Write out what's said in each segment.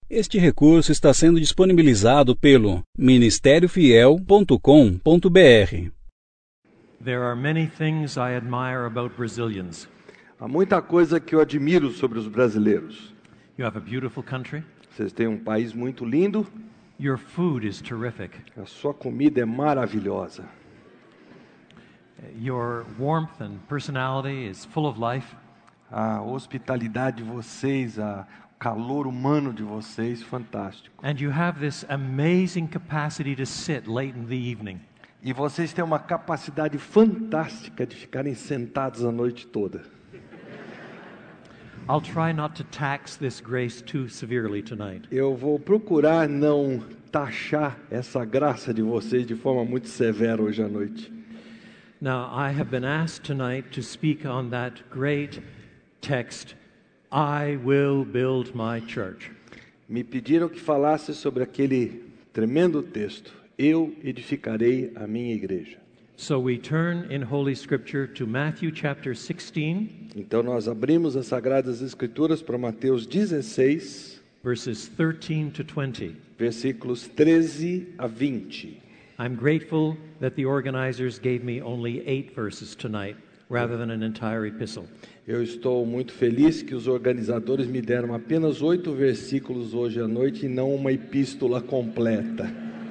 Este recurso está sendo disponibilizado pelo ministériofiel.com.br. There are many things I admire about Brazilians. Há muita coisa que eu admiro sobre os brasileiros. You have a beautiful country. Vocês têm um país muito lindo. Your food is terrific. A sua comida é maravilhosa. Your warmth and personality is full of life. A hospitalidade de vocês, o calor humano de vocês, fantástico. And you have this amazing capacity to sit late in the evening. E vocês têm uma capacidade fantástica de ficarem sentados a noite toda. I'll try not to tax this grace too severely tonight. Eu vou procurar não taxar essa graça de vocês de forma muito severa hoje à noite. Now, I have been asked tonight to speak on that great text, I will build my church. Me pediram que falasse sobre aquele tremendo texto, eu edificarei a minha igreja. So we turn in Holy Scripture to Matthew chapter 16. Então nós abrimos as Sagradas Escrituras para Mateus 16, verses 13 to 20. Versículos 13 a 20. I'm grateful that the organizers gave me only 8 verses tonight, rather than an entire epistle. Eu estou muito feliz que os organizadores me deram apenas 8 versículos hoje à noite e não uma epístola completa.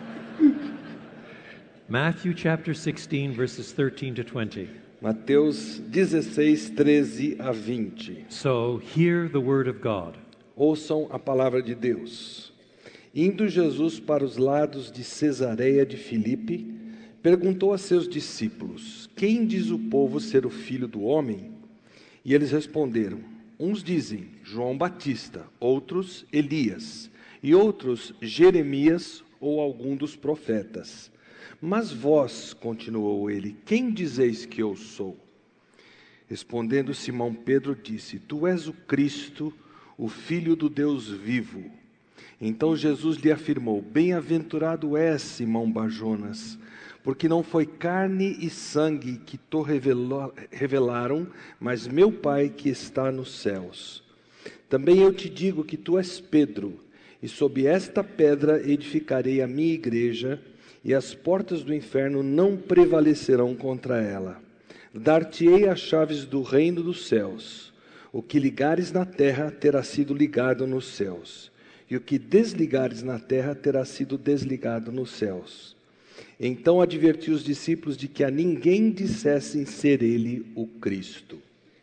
Matthew chapter 16, verses 13 to 20. Mateus 16, 13 a 20. So hear the word of God. Ouçam a palavra de Deus. Indo Jesus para os lados de Cesareia de Filipe, perguntou a seus discípulos: quem diz o povo ser o filho do homem? E eles responderam: uns dizem João Batista, outros Elias, e outros Jeremias ou algum dos profetas. Mas vós, continuou ele, quem dizeis que eu sou? Respondendo Simão Pedro disse: tu és o Cristo, o Filho do Deus vivo. Então Jesus lhe afirmou: bem-aventurado és, Simão Barjonas, porque não foi carne e sangue que te revelaram, mas meu Pai que está nos céus. Também eu te digo que tu és Pedro, e sob esta pedra edificarei a minha igreja, e as portas do inferno não prevalecerão contra ela. Dar-te-ei as chaves do reino dos céus. O que ligares na terra terá sido ligado nos céus, e o que desligares na terra terá sido desligado nos céus. Então advertiu os discípulos de que a ninguém dissessem ser ele o Cristo.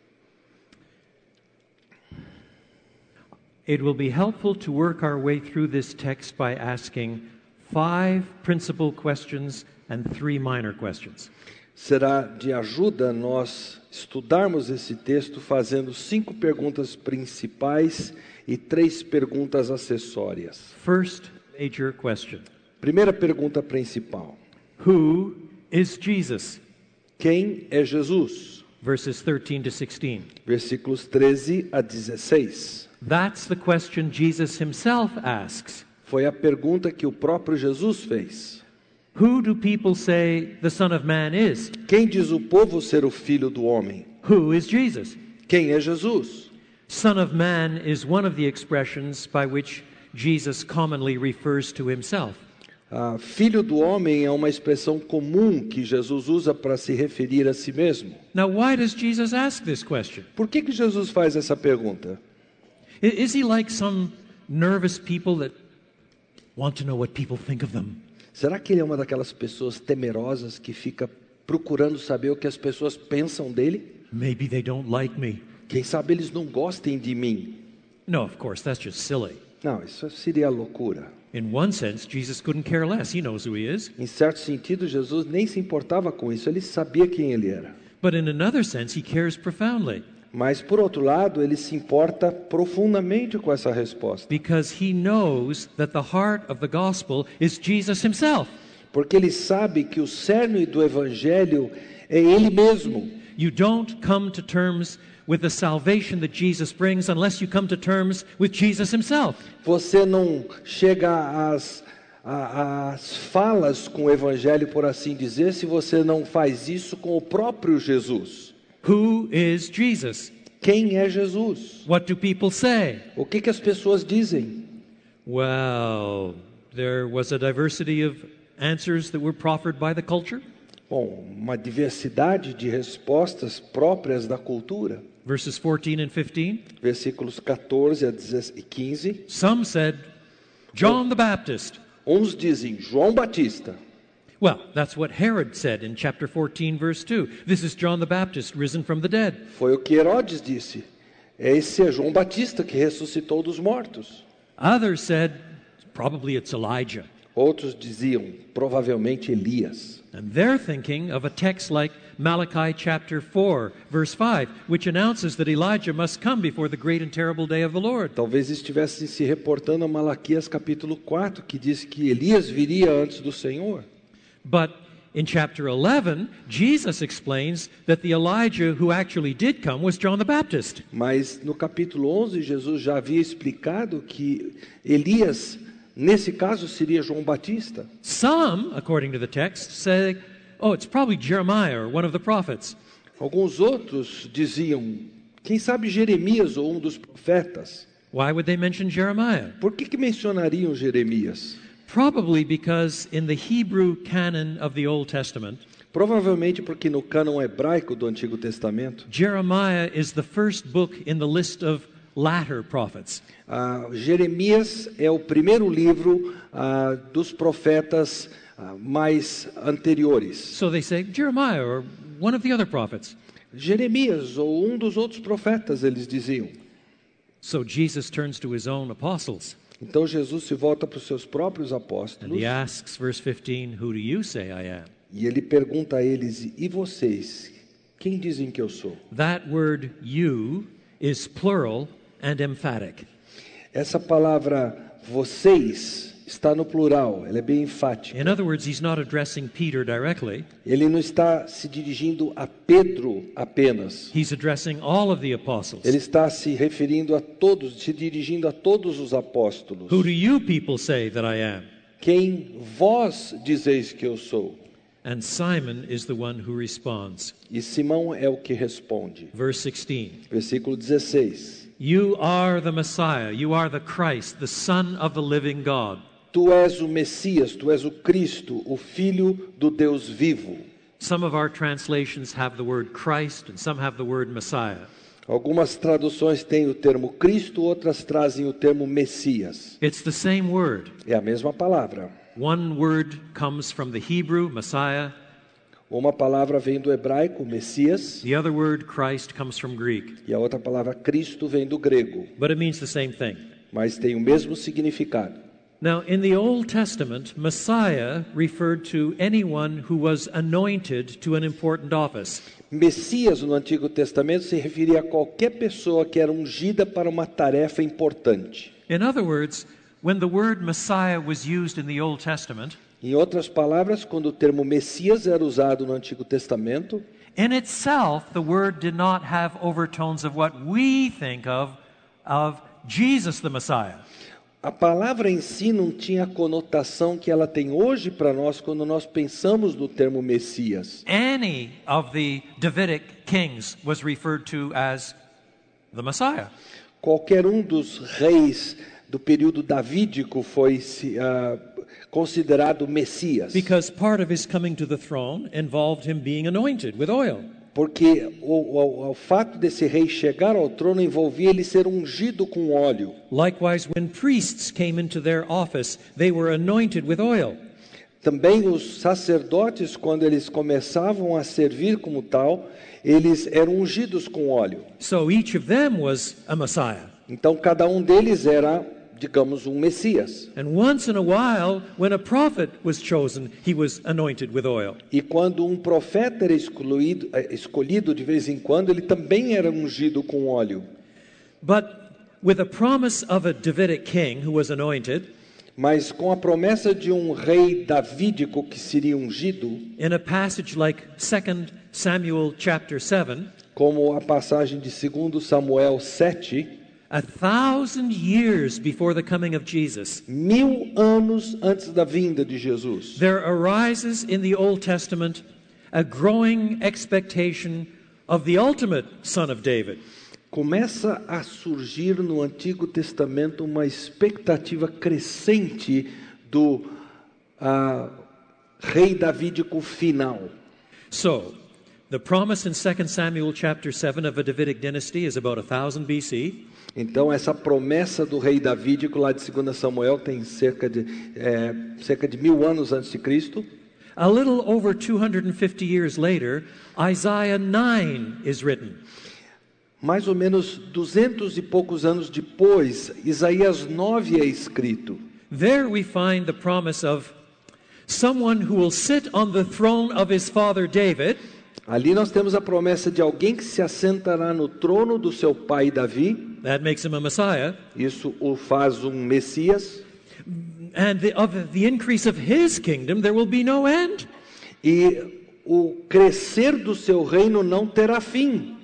It will be helpful to work our way through this text by asking 5 principal questions and 3 minor questions. Será de ajuda nós estudarmos esse texto fazendo 5 perguntas principais e 3 perguntas acessórias. First major question. Primeira pergunta principal. Who is Jesus? Quem é Jesus? Verses 13 to 16. Versículos 13 a 16. That's the question Jesus himself asks. Foi a pergunta que o próprio Jesus fez. Who do people say the Son of Man is? Quem diz o povo ser o filho do homem? Who is Jesus? Quem é Jesus? Son of Man is one of the expressions by which Jesus commonly refers to himself. Filho do homem é uma expressão comum que Jesus usa para se referir a si mesmo. Now, why does Jesus ask this question? Por que Jesus faz essa pergunta? Is he like some nervous people that want to know what people think of them? Será que ele é uma daquelas pessoas temerosas que fica procurando saber o que as pessoas pensam dele? Maybe they don't like me. Quem sabe eles não gostem de mim? No, of course, that's just silly. Não, isso seria loucura. In one sense, Jesus couldn't care less. He knows who he is. Em certo sentido, Jesus nem se importava com isso. Ele sabia quem ele era. But in another sense, he cares profoundly. Mas, por outro lado, ele se importa profundamente com essa resposta. Because he knows that the heart of the gospel is Jesus himself. Porque ele sabe que o cerne do evangelho é ele mesmo. You don't come to terms with the salvation that Jesus brings unless you come to terms with Jesus himself. Você não chega às falas com o evangelho, por assim dizer, se você não faz isso com o próprio Jesus. Who is Jesus? Quem é Jesus? What do people say? O que as pessoas dizem? Well, there was a diversity of answers that were proffered by the culture. Bom, uma diversidade de respostas próprias da cultura. Verses 14 and 15. Versículos 14 a 15. Some said, John the Baptist. Uns dizem João Batista. Well, that's what Herod said in chapter 14, verse 2. This is John the Baptist risen from the dead. Foi o que Herodes disse. Esse é João Batista que ressuscitou dos mortos. Others said, probably it's Elijah. Outros diziam, provavelmente Elias. And they're thinking of a text like Malachi chapter 4, verse 5, which announces that Elijah must come before the great and terrible day of the Lord. Talvez estivessem se reportando a Malaquias capítulo 4, que diz que Elias viria antes do Senhor. But in chapter 11, Jesus explains that the Elijah who actually did come was John the Baptist. Mas no capítulo 11, Jesus já havia explicado que Elias, nesse caso, seria João Batista. Some, according to the text, say, oh, it's probably Jeremiah or one of the prophets. Alguns outros diziam, quem sabe Jeremias ou um dos profetas. Why would they mention Jeremiah? Por que mencionariam Jeremias? Probably because in the Hebrew canon of the Old Testament, Provavelmente porque no cânon hebraico do Antigo Testamento, Jeremiah is the first book in the list of latter prophets. Jeremias é o primeiro livro dos profetas mais anteriores. So they say Jeremiah or one of the other prophets. Jeremias ou um dos outros profetas, eles diziam. So Jesus turns to his own apostles. Então Jesus se volta para os seus próprios And apóstolos he asks, verse 15, who do you say I am? e ele pergunta a eles, e vocês, quem dizem que eu sou? That word you is plural and emphatic. Essa palavra vocês está no plural, ela é bem enfática. In other words, he's not addressing Peter directly. Ele não está se dirigindo a Pedro apenas. He's addressing all of the apostles. Ele está se referindo a todos, se dirigindo a todos os apóstolos. Who do you people say that I am? Quem vós dizeis que eu sou? And Simon is the one who responds. E Simão é o que responde. Verse 16. Versículo 16. You are the Messiah, you are the Christ, the Son of the living God. Tu és o Messias, tu és o Cristo, o Filho do Deus vivo. Some of our translations have the word Christ and some have the word Messiah. Algumas traduções têm o termo Cristo, outras trazem o termo Messias. It's the same word. É a mesma palavra. One word comes from the Hebrew, Messiah. Uma palavra vem do hebraico, Messias, The other word, Christ, comes from Greek. e a outra palavra Cristo vem do grego, But it means the same thing. mas tem o mesmo significado. Now, in the Old Testament, Messiah referred to anyone who was anointed to an important office. Messias no Antigo Testamento se referia a qualquer pessoa que era ungida para uma tarefa importante. In other words, when the word Messiah was used in the Old Testament, Em outras palavras, quando o termo Messias era usado no Antigo Testamento, in itself, the word did not have overtones of what we think of Jesus the Messiah. a palavra em si não tinha a conotação que ela tem hoje para nós quando nós pensamos no termo Messias. Any of the Davidic kings was referred to as the Messiah. Qualquer um dos reis do período davídico foi considerado Messias. Because part of his coming to the throne involved him being anointed with oil. Porque o fato desse rei chegar ao trono envolvia ele ser ungido com óleo. Likewise, when priests came into their office, they were anointed with oil. Também os sacerdotes, quando eles começavam a servir como tal, eles eram ungidos com óleo. So each of them was a Messiah. Então cada um deles era, digamos, um Messias. And once in a while, when a prophet was chosen, he was anointed with oil. E quando um profeta era escolhido de vez em quando, ele também era ungido com óleo. But with a promise of a Davidic king who was anointed, Mas com a promessa de um rei davídico que seria ungido, in a passage like 2 Samuel chapter 7, como a passagem de 2 Samuel 7, 1,000 years before the coming of Jesus, 1000 anos antes da vinda de Jesus, there arises in the Old Testament a growing expectation of the ultimate son of David. começa a surgir no Antigo Testamento uma expectativa crescente do rei davídico final. So, the promise in 2 Samuel chapter 7 of a Davidic dynasty is about 1000 BC. Então, essa promessa do rei davídico lá de 2 Samuel tem cerca de 1000 anos antes de Cristo. A little over 250 years later, Isaiah 9 is written. Mais ou menos 200 e poucos anos depois, Isaías 9 é escrito. There we find the promise of someone who will sit on the throne of his father David. Ali nós temos a promessa de alguém que se assentará no trono do seu pai Davi. That makes him a Messiah. Isso o faz um Messias. And of the increase of his kingdom there will be no end. E o crescer do seu reino não terá fim.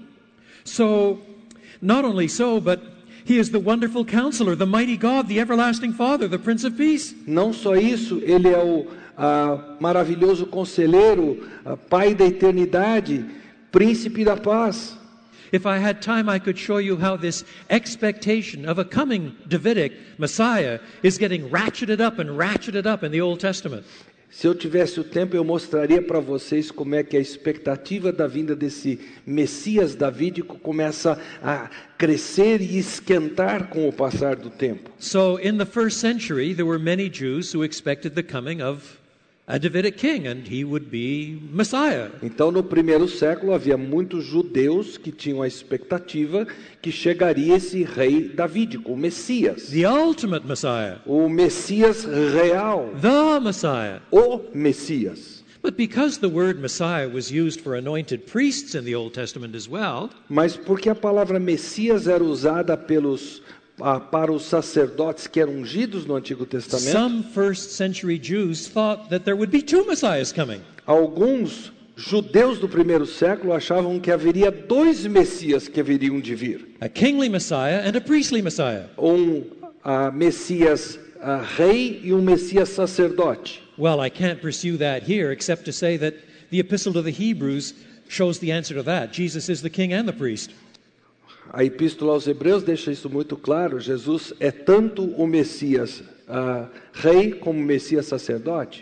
So, not only so, but he is the wonderful counselor, the mighty God, the everlasting Father, the Prince of Peace. Não só isso, ele é o maravilhoso conselheiro, Pai da eternidade, Príncipe da paz. If I had time, I could show you how this expectation of a coming Davidic Messiah is getting ratcheted up in the Old Testament. Se eu tivesse o tempo, eu mostraria para vocês como é que a expectativa da vinda desse Messias davídico começa a crescer e esquentar com o passar do tempo. So, in the first century, there were many Jews who expected the coming of a Davidic king, and he would be Messiah. Então, no primeiro século, havia muitos judeus que tinham a expectativa que chegaria esse rei davídico, o Messias. The ultimate Messiah. O Messias real. The Messiah. O Messias. But because the word Messiah was used for anointed priests in the Old Testament as well, mas porque a palavra Messias era usada para os sacerdotes que eram ungidos no Antigo Testamento, some first century Jews thought that there would be two Messiahs coming. Alguns judeus do primeiro século achavam que haveria dois Messias que haveriam de vir. A kingly Messiah and a priestly Messiah. Messias rei e Messias sacerdote. Well, I can't pursue that here except to say that the Epistle to the Hebrews shows the answer to that. Jesus is the king and the priest. A Epístola aos Hebreus deixa isso muito claro. Jesus é tanto o Messias rei como o Messias sacerdote.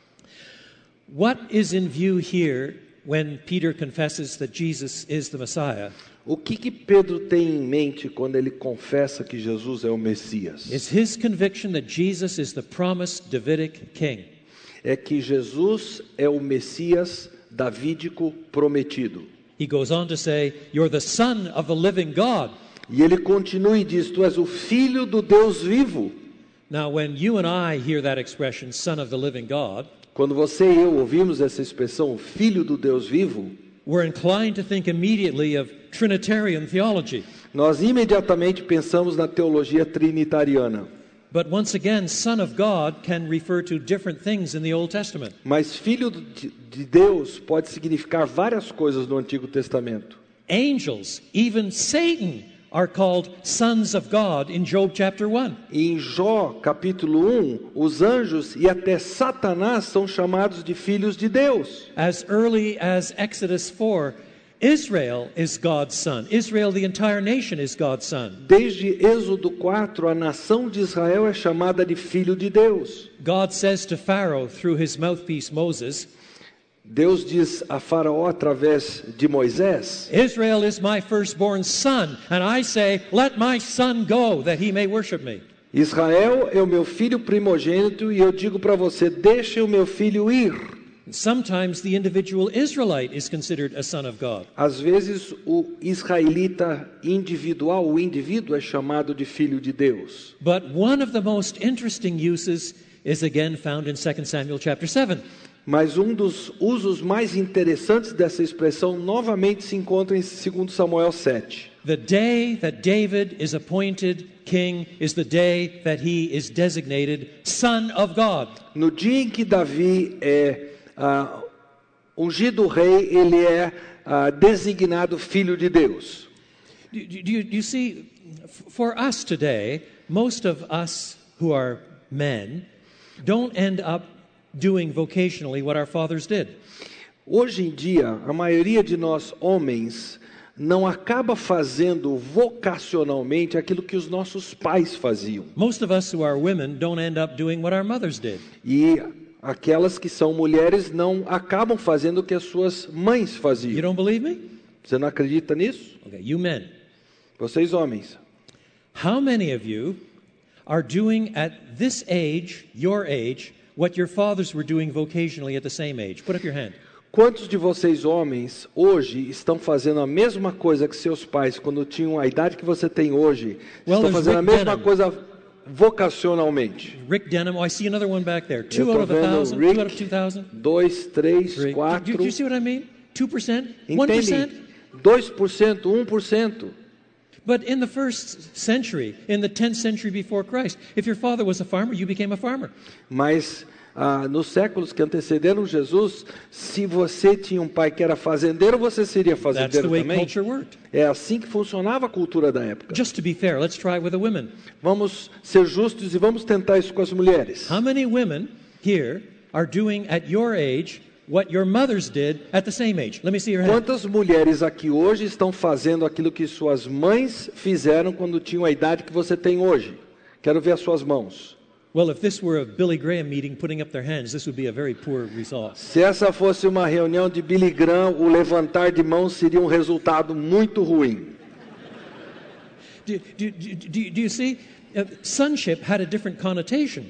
What is in view here when Peter confesses that Jesus is the Messiah? O que Pedro tem em mente quando ele confessa que Jesus é o Messias? Is his conviction that Jesus is the promised Davidic king. É que Jesus é o Messias davídico prometido. He goes on to say, "You're the son of the living God." E ele continua e diz, tu és o filho do Deus vivo. Now, when you and I hear that expression, son of the living God, quando você e eu ouvimos essa expressão, filho do Deus vivo, we're inclined to think immediately of Trinitarian theology. Nós imediatamente pensamos na teologia trinitariana. But once again, son of God can refer to different things in the Old Testament. Mas filho de Deus pode significar várias coisas no Antigo Testamento. Angels, even Satan, are called sons of God in Job chapter 1. Em Jó capítulo 1, os anjos e até Satanás são chamados de filhos de Deus. As early as Exodus 4, Israel is God's son. Israel, the entire nation, is God's son. Desde Êxodo 4, a nação de Israel é chamada de filho de Deus. God says to Pharaoh through his mouthpiece Moses, Deus diz a Faraó através de Moisés, Israel is my firstborn son, and I say, let my son go, that he may worship me. Israel é o meu filho primogênito e eu digo para você, deixe o meu filho ir. Sometimes the individual Israelite is considered a son of God. Às vezes o israelita individual, o indivíduo é chamado de filho de Deus. But one of the most interesting uses is again found in 2 Samuel chapter 7. Mas um dos usos mais interessantes dessa expressão novamente se encontra em 2 Samuel 7. The day that David is appointed king is the day that he is designated son of God. No dia em que Davi é ungido rei, ele é designado filho de Deus. Do you see, for us today, most of us who are men don't end up doing vocationally what our fathers did. Hoje em dia, a maioria de nós homens não acaba fazendo vocacionalmente aquilo que os nossos pais faziam. Most of us who are women don't end up doing what our mothers did. E aquelas que são mulheres não acabam fazendo o que as suas mães You faziam. don't believe me? Você não acredita nisso? Okay, you men. Vocês homens. How many of you are doing at this age, your age, what your fathers were doing vocationally at the same age? Put up your hand. Quantos de vocês homens hoje estão fazendo a mesma coisa que seus pais quando tinham a idade que você tem hoje? Well, Estão there's fazendo a Rick mesma Denham. coisa vocacionalmente. Rick Denham. Oh, I see another one back there. Eu 2 out tô of vendo 1,000. 2 out of Rick, 2,000. 2, 3, Three. 4. Do you see what I mean? 2%? Entende? 1%? 2%, 1%. But in the first century, in the 10th century before Christ, if your father was a farmer, you became a farmer. Mas nos séculos que antecederam Jesus, se você tinha um pai que era fazendeiro, você seria That's the fazendeiro way também. culture worked. É assim que funcionava a cultura da época. Just to be fair, let's try with the women. Vamos ser justos e vamos tentar isso com as mulheres. How many women here are doing at your age what your mothers did at the same age? Let me see your hand. Quantas mulheres aqui hoje estão fazendo aquilo que suas mães fizeram quando tinham a idade que você tem hoje? Quero ver as suas mãos. Well, if this were a Billy Graham meeting putting up their hands, this would be a very poor result. Se essa fosse uma reunião de Billy Graham, o levantar de mãos seria um resultado muito ruim. Do you see? Sonship had a different connotation.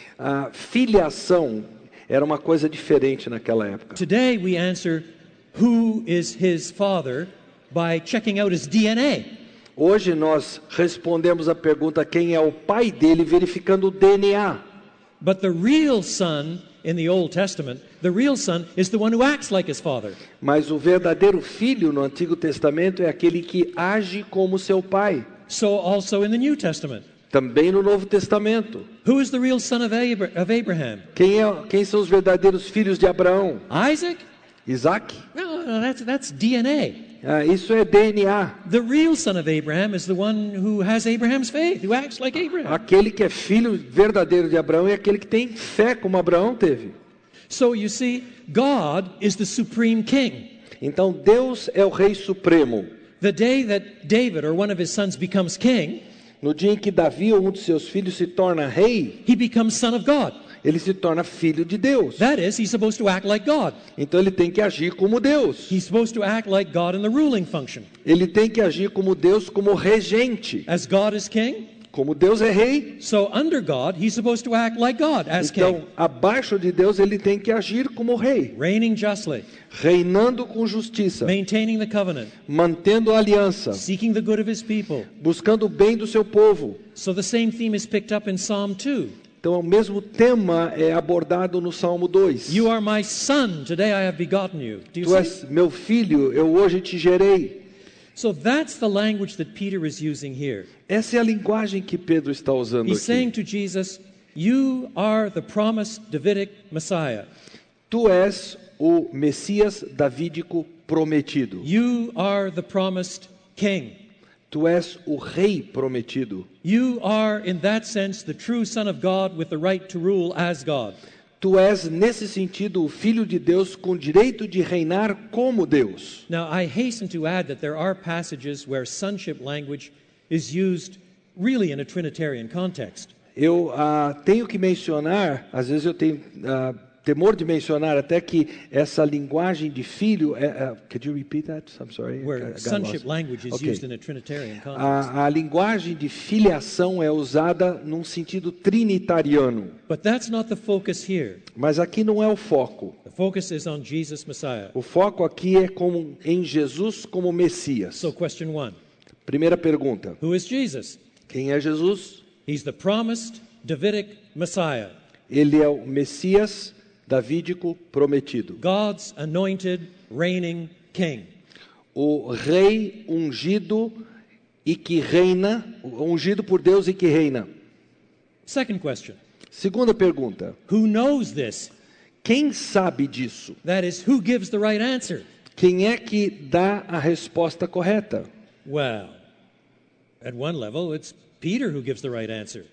A filiação era uma coisa diferente naquela época. Today we answer who is his father by checking out his DNA. Hoje nós respondemos a pergunta quem é o pai dele verificando o DNA. But the real son in the Old Testament, the real son is the one who acts like his father. Mas o verdadeiro filho no Antigo Testamento é aquele que age como seu pai. So also in the New Testament. Também no Novo Testamento. Who is the real son of Abraham? Quem são os verdadeiros filhos de Abraão? Isaac? Isaac? No, that's DNA. Isso é DNA. The real son of Abraham is the one who has Abraham's faith, who acts like Abraham. Aquele que é filho verdadeiro de Abraão é aquele que tem fé como Abraão teve. So you see, God is the supreme king. Então Deus é o rei supremo. The day that David or one of his sons becomes king, No dia em que Davi ou um de seus filhos se torna rei, he becomes son of God. ele se torna filho de Deus. That is, he's supposed to act like God. Então ele tem que agir como Deus. He's supposed to act like God in the ruling function. Ele tem que agir como Deus, como regente. As God is king, Como Deus é rei, so under God, he's supposed to act like God as king, então abaixo de Deus ele tem que agir como rei, reigning justly, reinando com justiça, maintaining the covenant, mantendo a aliança, seeking the good of his people. buscando o bem do seu povo. So the same theme is picked up in Psalm 2. Então o mesmo tema é abordado no Salmo 2. You are my son, today I have begotten you. Do you Tu see? és meu filho, eu hoje te gerei. So that's the language that Peter is using here. Essa é a linguagem que Pedro está usando He's saying aqui. to Jesus, you are the promised Davidic Messiah. Tu és o Messias davídico prometido. You are the promised king. Tu és o rei prometido. You are, in that sense, the true Son of God with the right to rule as God. Tu és, nesse sentido, o Filho de Deus com direito de reinar como Deus. Now, I hasten to add that there are passages where sonship language is used really in a Trinitarian context. Eu tenho que mencionar, às vezes eu tenho temor de mencionar até que essa linguagem de filho, could you repeat that? I'm sorry. I Where got sonship lost. language is Okay. used in a Trinitarian context. A linguagem de filiação é usada num sentido trinitariano, But that's not the focus here. mas aqui não é o foco. The focus is on Jesus Messiah. O foco aqui é em Jesus como Messias. So question 1, Primeira pergunta: who is Jesus? quem é Jesus? He's the promised Davidic Messiah, Ele é o Messias davídico prometido, God's anointed reigning king. o rei ungido e que reina, ungido por Deus e que reina. Second question, Segunda pergunta: who knows this? quem sabe disso? That is, who gives the right answer? Quem é que dá a resposta correta? Well, at one level, it's Peter who gives the right answer.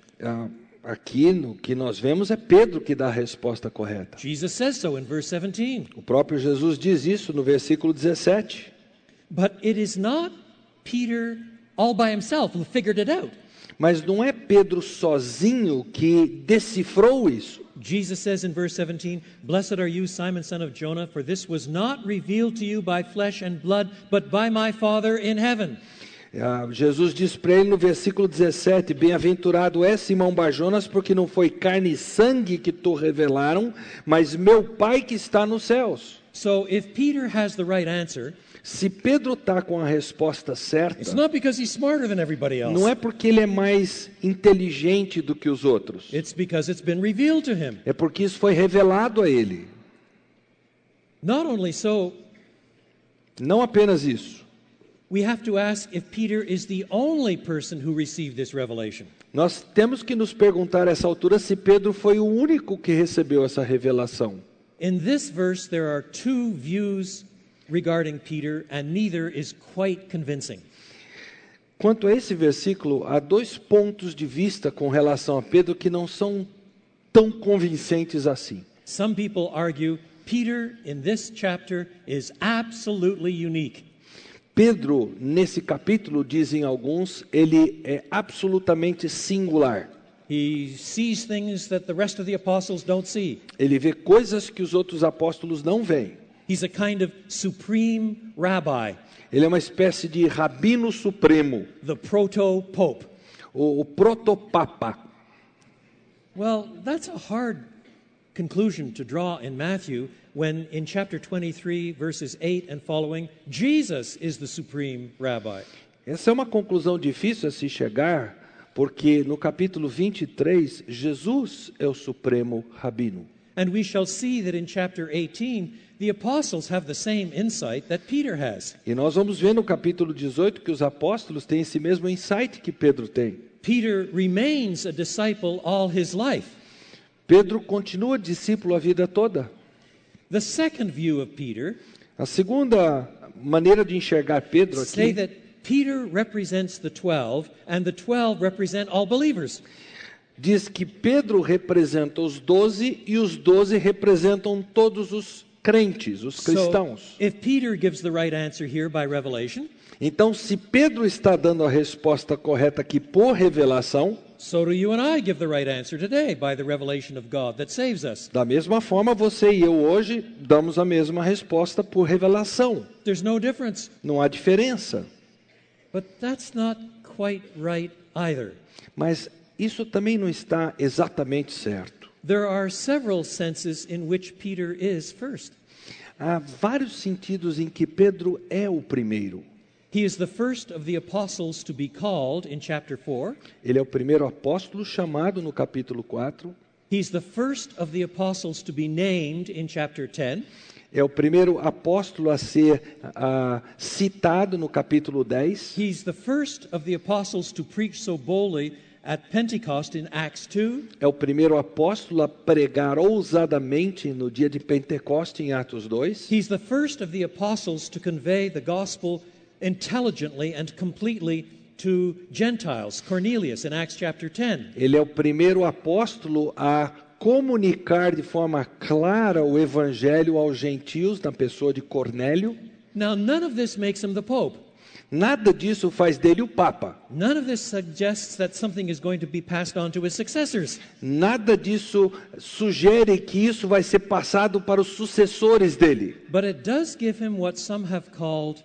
Aqui no que nós vemos é Pedro que dá a resposta correta. Jesus says so in verse 17. O próprio Jesus diz isso no versículo 17. But it is not Peter all by himself who figured it out. Mas não é Pedro sozinho que decifrou isso. Jesus says in verse 17, "Blessed are you, Simon, son of Jonah, for this was not revealed to you by flesh and blood, but by my Father in heaven." Jesus diz para ele no versículo 17, bem-aventurado é Simão Barjonas, porque não foi carne e sangue que te revelaram, mas meu Pai que está nos céus. So if Peter has the right answer, se Pedro está com a resposta certa, it's not because he's smarter than everybody else. Não é porque ele é mais inteligente do que os outros. It's because it's been revealed to him. É porque isso foi revelado a ele. Not only so, não apenas isso. We have to ask if Peter is the only person who received this revelation. Nós temos que nos perguntar a essa altura se Pedro foi o único que recebeu essa revelação. In this verse there are two views regarding Peter and neither is quite convincing. Quanto a esse versículo, há dois pontos de vista com relação a Pedro que não são tão convincentes assim. Some people argue Peter in this chapter is absolutely unique. Pedro, nesse capítulo, dizem alguns, ele é absolutamente singular. He sees things that the rest of the apostles don't see. Ele vê coisas que os outros apóstolos não veem. He's a kind of supreme rabbi. Ele é uma espécie de rabino supremo. The proto-pope. O protopapa. Well, that's a hard conclusion to draw in Matthew when in chapter 23 verses 8 and following, Jesus is the supreme rabbi. Essa é uma conclusão difícil a se chegar, porque no capítulo 23, Jesus é o supremo rabino. And we shall see that in chapter 18, the apostles have the same insight that Peter has. E nós vamos ver no capítulo 18 que os apóstolos têm esse mesmo insight que Pedro tem. Peter remains a disciple all his life. Pedro continua discípulo a vida toda. The second view of Peter, a segunda maneira de enxergar Pedro aqui, say that Peter represents the 12 and the 12 represent all believers. Diz que Pedro representa os 12 e os 12 representam todos os crentes, os cristãos. So, if Peter gives the right answer here by revelation, então, se Pedro está dando a resposta correta aqui por revelação, so do you and I give the right answer today by the revelation of God that saves us. Da mesma forma, você e eu hoje damos a mesma resposta por revelação. There's no difference. Não há diferença. But that's not quite right either. Mas isso também não está exatamente certo. There are several senses in which Peter is first. Há vários sentidos em que Pedro é o primeiro. He is the first of the apostles to be called in chapter 4. Ele é o primeiro apóstolo chamado no capítulo 4. He's the first of the apostles to be named in chapter 10. É o primeiro apóstolo a ser citado no capítulo 10. He's the first of the apostles to preach so boldly at Pentecost in Acts 2. É o primeiro apóstolo a pregar ousadamente no dia de Pentecostes em Atos 2. He's the first of the apostles to convey the gospel intelligently and completely to Gentiles, Cornelius in Acts chapter 10. Ele é o primeiro apóstolo a comunicar de forma clara o evangelho aos gentios na pessoa de Cornélio. Now none of this makes him the pope. Nada disso faz dele o papa. None of this suggests that something is going to be passed on to his successors. Nada disso sugere que isso vai ser passado para os sucessores dele. But it does give him what some have called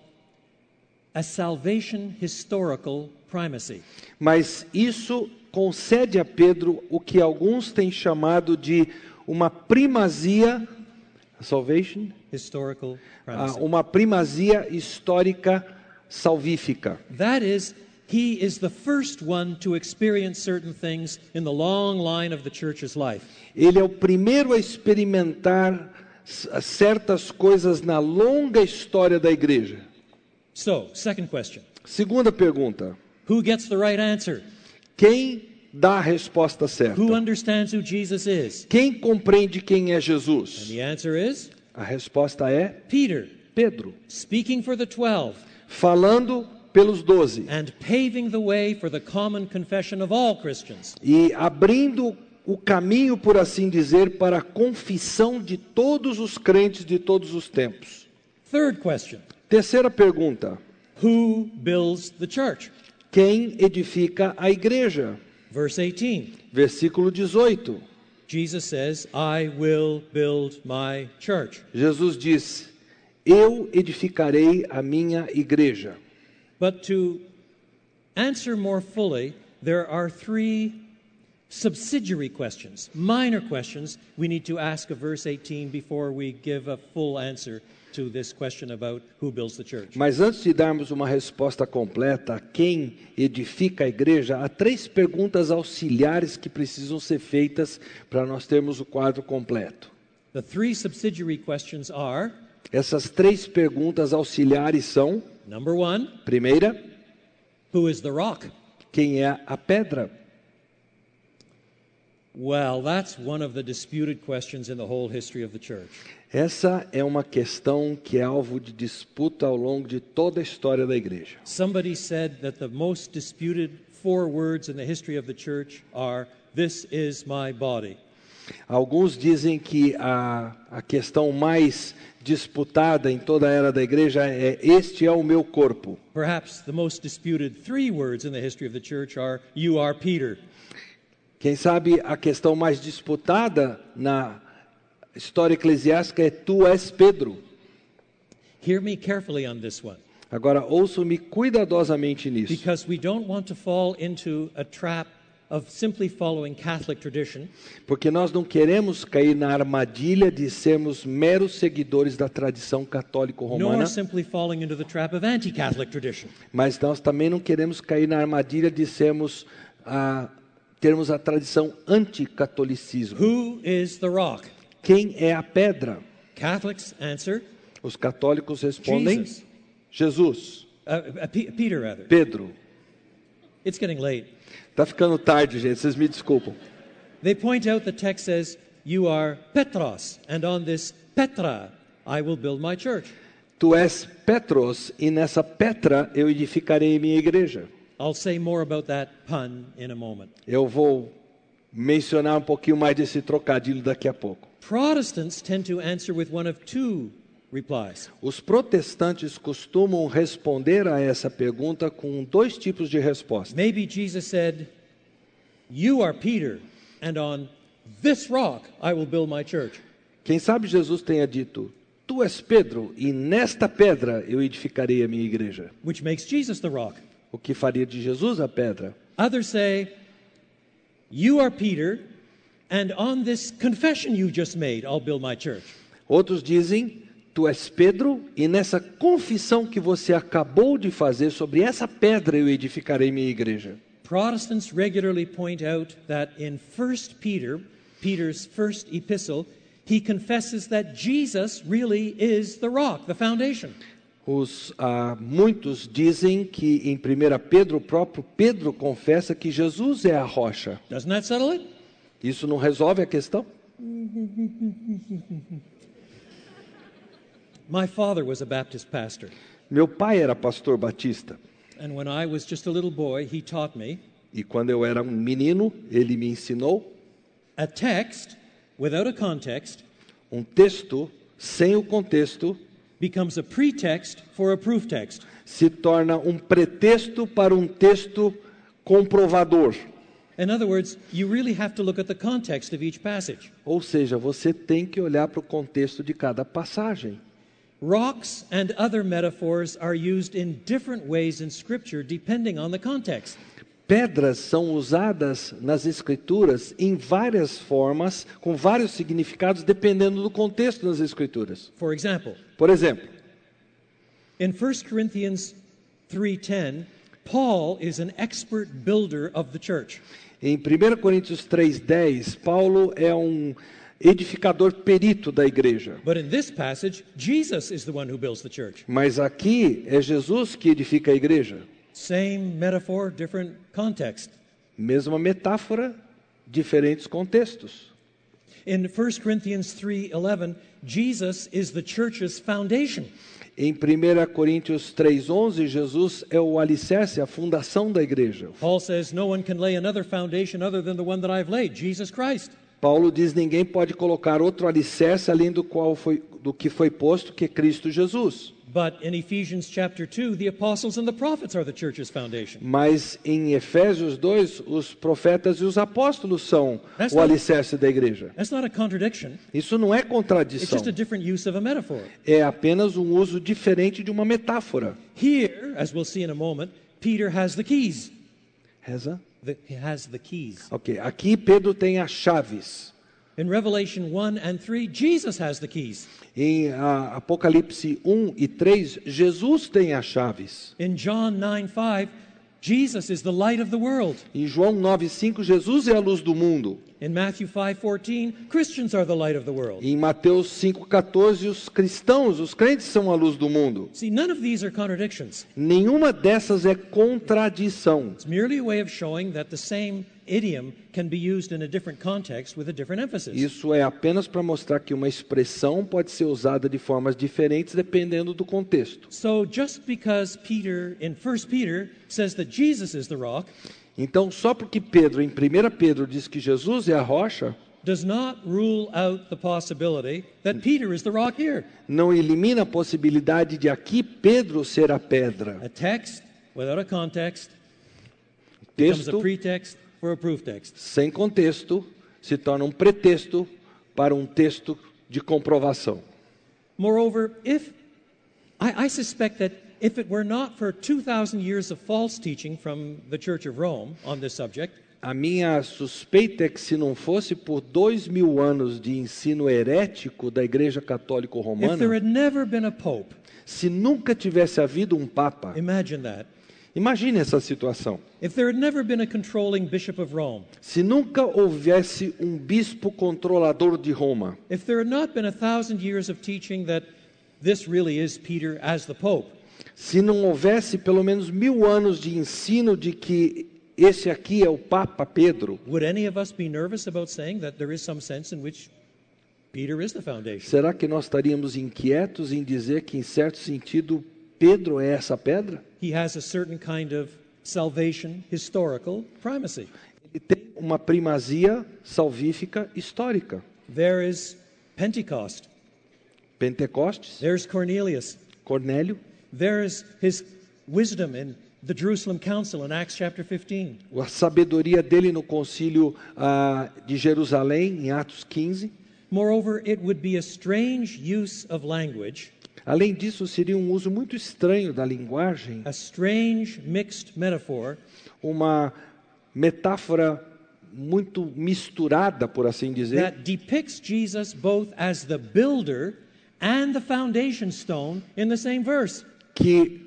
a salvation historical primacy. Mas isso concede a Pedro o que alguns têm chamado de uma primazia, salvation, historical primacy. Uma primazia histórica salvífica. That is, he is the first one to experience certain things in the long line of the church's life. Ele é o primeiro a experimentar certas coisas na longa história da igreja. So, second question. Segunda pergunta. Who gets the right answer? Quem dá a resposta certa? Who understands who Jesus is? Quem compreende quem é And Jesus? the answer is A resposta é Peter, Pedro, speaking for the 12 falando pelos 12 and paving the way for the common confession of all Christians. e abrindo o caminho, por assim dizer, para a confissão de todos os crentes de todos os tempos. Third question. Terceira pergunta: Who builds the church? quem edifica a igreja? Verse 18. Versículo 18. Jesus says, I will build my church. Jesus diz: eu edificarei a minha igreja. But to answer more fully, there are three subsidiary questions, minor questions we need to ask of verse 18 before we give a full answer to this question about who builds the church. Mas antes de darmos uma resposta completa a quem edifica a igreja, há três perguntas auxiliares que precisam ser feitas para nós termos o quadro completo. The three subsidiary questions are, Essas três perguntas auxiliares são: number one, primeira, who is the rock? quem é a pedra? Well, that's one of the disputed questions in the whole history of the church. Essa é uma questão que é alvo de disputa ao longo de toda a história da igreja. Somebody said that the most disputed four words in the history of the church are, "This is my body." Alguns dizem que a questão mais disputada em toda a era da igreja é: este é o meu corpo. Perhaps the most disputed three words in the history of the church are, "You are Peter." Quem sabe a questão mais disputada na história eclesiástica é: tu és Pedro. Hear me carefully on this one, Agora, ouçam-me cuidadosamente nisso, because we don't want to fall into a trap of simply following Catholic tradition, porque nós não queremos cair na armadilha de sermos meros seguidores da tradição católico-romana, nor simply falling into the trap of anti-Catholic tradition. mas nós também não queremos cair na armadilha de termos a tradição anticatolicismo. Who is the rock? Quem é a pedra? Catholics answer, Os católicos respondem: Jesus. Jesus. Peter, rather. Pedro. It's getting late. Tá ficando tarde, gente, vocês me desculpam. They point out the text says, "You are Petros, and on this Petra I will build my church." Tu és Petros, e nessa Petra eu edificarei minha igreja. I'll say more about that pun in a moment. Eu vou mencionar um pouquinho mais desse trocadilho daqui a pouco. Protestants tend to answer with one of two replies. Os protestantes costumam responder a essa pergunta com dois tipos de resposta. Maybe Jesus said, "You are Peter, and on this rock I will build my church." Quem sabe Jesus tenha dito: tu és Pedro, e nesta pedra eu edificarei a minha igreja. Which makes Jesus the rock. O que faria de Jesus a pedra? Others say, "You are Peter, and on this confession you just made, I'll build my church." Outros dizem: tu és Pedro, e nessa confissão que você acabou de fazer, sobre essa pedra eu edificarei minha igreja. Protestants regularly point out that in 1 Peter, Peter's first epistle, he confesses that Jesus really is the rock, the foundation. Muitos dizem que em 1 Pedro, o próprio Pedro confessa que Jesus é a rocha. Doesn't that settle it? Isso não resolve a questão? My father was a Baptist pastor, Meu pai era pastor batista, and when I was just a little boy, he taught me e quando eu era um menino, ele me ensinou a text without a context um texto sem o contexto becomes a pretext for a proof text. se torna um pretexto para um texto comprovador. In other words, you really have to look at the context of each passage. Ou seja, você tem que olhar para o contexto de cada passagem. Rocks and other metaphors are used in different ways in Scripture depending on the context. Pedras são usadas nas Escrituras em várias formas, com vários significados, dependendo do contexto das Escrituras. For example, Por exemplo, in 1 Corinthians 3:10, Paul is an expert builder of the church. em 1 Coríntios 3,10, Paulo é um edificador perito da igreja. But in this passage, Jesus is the one who builds the church. Mas aqui é Jesus que edifica a igreja. Same metaphor, different context. Mesma metáfora, diferentes contextos. In 1 Corinthians 3:11, Jesus is the church's foundation. Em 1 Coríntios 3,11, Jesus é o alicerce, a fundação da igreja. Paul says, "No one can lay another foundation other than the one that I've laid, Jesus Christ." Paulo diz: ninguém pode colocar outro alicerce além do que foi posto, que é Cristo Jesus. But in Ephesians chapter 2, the apostles and the prophets are the church's foundation. Mas em Efésios 2, os profetas e os apóstolos são That's o not- alicerce da igreja. That's not a contradiction. Isso não é It's contradição. just a different use of a metaphor. É apenas um uso diferente de uma metáfora. Here, as we'll see in a moment, Peter has the keys. Reza? He has the keys. Ok, aqui Pedro tem as chaves. In Revelation 1 and 3, Jesus has the keys. Em Apocalipse 1 e 3, Jesus tem as chaves. In John 9:5, Jesus is the light of the world. Em João 9,5, Jesus é a luz do mundo. In Matthew 5:14, Christians are the light of the world. Em Mateus 5,14, os cristãos, os crentes são a luz do mundo. See, none of these are contradictions. Nenhuma dessas é contradição. It's merely a way of showing that the same idiom can be used in a different context with a different emphasis. Isso é apenas para mostrar que uma expressão pode ser usada de formas diferentes dependendo do contexto. So just because Peter, in 1 Peter, says that Jesus is the rock, Então, só porque Pedro, em 1 Pedro, diz que Jesus é a rocha, does not rule out the possibility that Peter is the rock here. não elimina a possibilidade de aqui Pedro ser a pedra. A text without a context becomes a Texto pretext for a proof text. sem contexto se torna um pretexto para um texto de comprovação. Moreover, I suspect that if it were not for 2,000 years of false teaching from the Church of Rome on this subject, A minha suspeita é que se não fosse por 2000 anos de ensino herético da Igreja Católica if there Romana, had never been a pope, se nunca tivesse havido um Papa, imagine that. imagine essa situação. If there had never been a controlling bishop of Rome, Se nunca houvesse um bispo controlador de Roma, if there had not been 1,000 years of teaching that this really is Peter as the pope, se não houvesse pelo menos 1000 anos de ensino de que esse aqui é o Papa Pedro, would any of us be nervous about saying that there is some sense in which Peter is the foundation? será que nós estaríamos inquietos em dizer que, em certo sentido, Pedro é essa pedra? He has a certain kind of salvation historical primacy. Ele tem uma primazia salvífica histórica. There is Pentecost. Pentecostes, There's Cornelius. Cornélio, There's his wisdom in the Jerusalem Council in Acts chapter 15. a sabedoria dele no concílio de Jerusalém, em Atos 15. Moreover, it would be a strange use of language, Além disso, seria um uso muito estranho da linguagem, a strange mixed metaphor, uma metáfora muito misturada, por assim dizer, that depicts Jesus both as the builder and the foundation stone in the same verse. que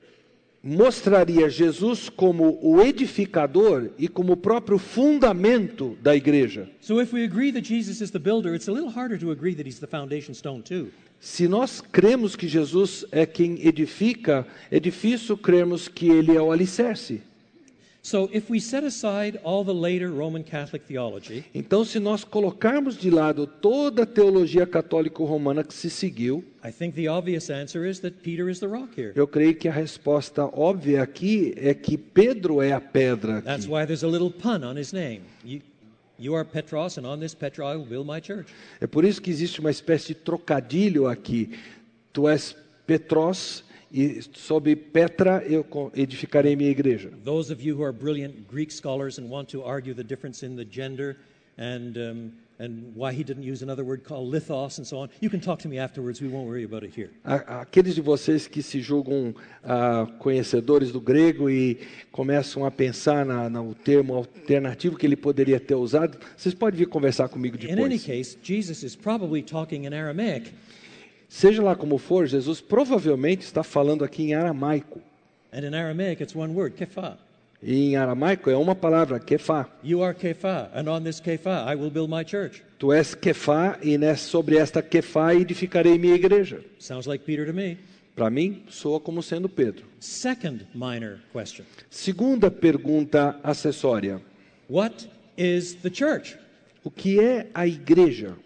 mostraria Jesus como o edificador e como o próprio fundamento da igreja. So if we agree that Jesus is the builder, it's a little harder to agree that he's the foundation stone too. Se nós cremos que Jesus é quem edifica, é difícil crermos que ele é o alicerce. So if we set aside all the later Roman Catholic theology, Então, se nós colocarmos de lado toda a teologia católico-romana que se seguiu, I think the obvious answer is that Peter is the rock here. eu creio que a resposta óbvia aqui é que Pedro é a pedra That's aqui. why there's a little pun on his name. You are Petros, and on this Petra I will build my church. É por isso que existe uma espécie de trocadilho aqui. Tu és Petros e sobre Petra eu edificarei minha igreja. Those of you who are brilliant Greek scholars and want to argue the difference in the gender and why he didn't use another word called lithos and so on, you can talk to me afterwards. We won't worry about it here. Aqueles de vocês que se julgam conhecedores do grego e começam a pensar no termo alternativo que ele poderia ter usado, vocês podem vir conversar comigo In any depois. case, Jesus is probably talking in Aramaic. Seja lá como for, Jesus provavelmente está falando aqui em aramaico. And in Aramaic, it's one word, kephah. E em aramaico é uma palavra, kefá. You are kephah, and on this kephah I will build my church. Tu és kefá e sobre esta kefá edificarei minha igreja. Sounds like Peter to me. Para mim, soa como sendo Pedro. Second minor question. Segunda pergunta acessória. What is the church? O que é a igreja?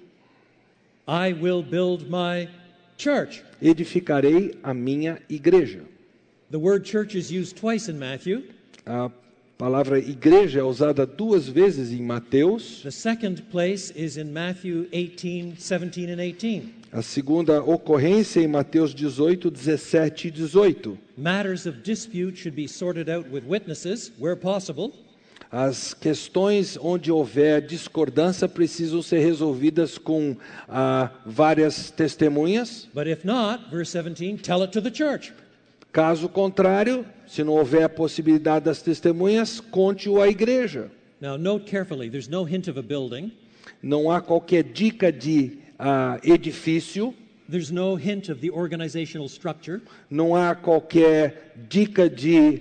I will build my church. Edificarei a minha igreja. The word church is used twice in Matthew. palavra igreja é usada 2 vezes em Mateus. The second place is in Matthew 18, 17 and 18. A segunda ocorrência em Mateus 18, 17 e 18. Matters of dispute should be sorted out with witnesses, where possible. As questões onde houver discordância precisam ser resolvidas com várias testemunhas. But if not, verse 17, tell it to the church. Caso contrário, se não houver a possibilidade das testemunhas, conte-o à igreja. Now note carefully, there's no hint of a building. Não há qualquer dica de edifício. There's no hint of the organizational structure. Não há qualquer dica de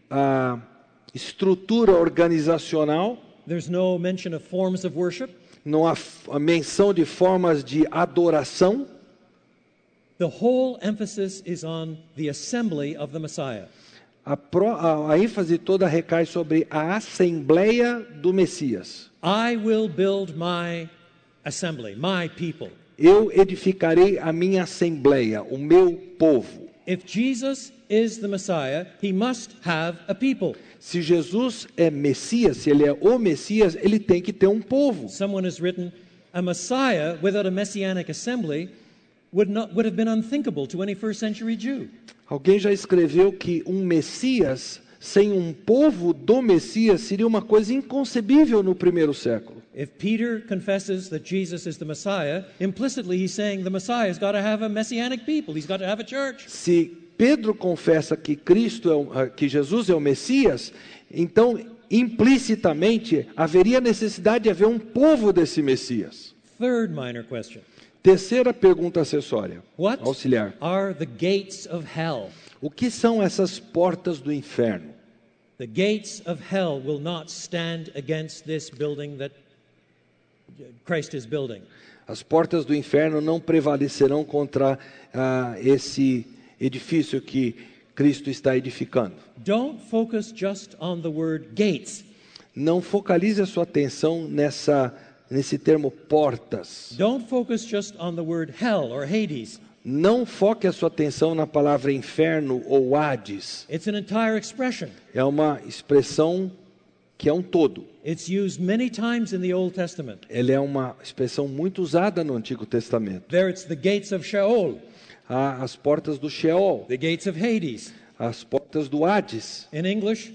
estrutura organizacional. There's no mention of forms of worship. Não há a menção de formas de adoração. The whole emphasis is on the assembly of the Messiah. A ênfase toda recai sobre a assembleia do Messias. I will build my assembly, my people. Eu edificarei a minha assembleia, o meu povo. If Jesus is the Messiah, he must have a people. Se Jesus é Messias, se ele é o Messias, ele tem que ter um povo. Someone has written, a Messiah without a messianic assembly would have been unthinkable to any first century Jew. Alguém já escreveu que um Messias sem um povo do Messias seria uma coisa inconcebível no primeiro século. If Peter confesses that Jesus is the Messiah, implicitly he's saying the Messiah's got to have a messianic people. He's got to have a church. Se Pedro confessa que que Jesus é o Messias, então implicitamente haveria necessidade de haver um povo desse Messias. Third minor question. Terceira pergunta acessória, What auxiliar. are the gates of hell? O que são essas portas do inferno? The gates of hell will not stand against this building that Christ is building. As portas do inferno não prevalecerão contra esse edifício que Cristo está edificando. Don't focus just on the word gates. Não focalize a sua atenção nesse termo portas. Don't focus just on the word hell or Hades. Não foque a sua atenção na palavra inferno ou Hades. It's an entire expression. É uma expressão que é um todo. It's used many times in the Old Testament. Ela é uma expressão muito usada no Antigo Testamento. There it's the gates of Sheol, Há as portas do Sheol, the gates of Hades. as portas do Hades. In English,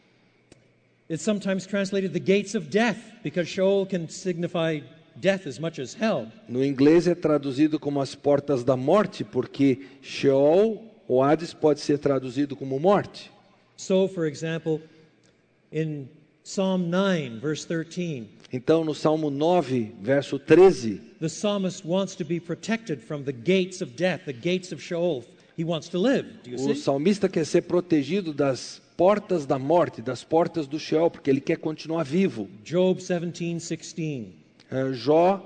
it's sometimes translated the gates of death because Sheol can signify death as much as hell. No inglês é traduzido como as portas da morte, porque Sheol ou Hades pode ser traduzido como morte. So, for example, in Psalm 9, verse 13, Então, no Salmo 9, verso 13, the psalmist wants to be protected from the gates of death, the gates of Sheol. He wants to live. Do you o see? salmista quer ser protegido das portas da morte, das portas do Sheol, porque ele quer continuar vivo. Job 17:16. Jó